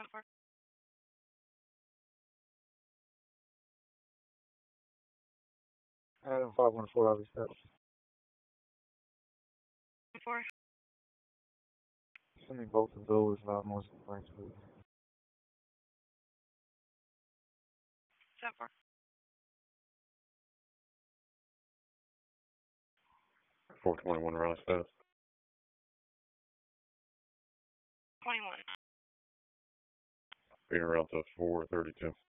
Adam 514 obvious steps. Send me both of those loud noise complaints, please. 421 Raleigh status. 21. Being around to 432.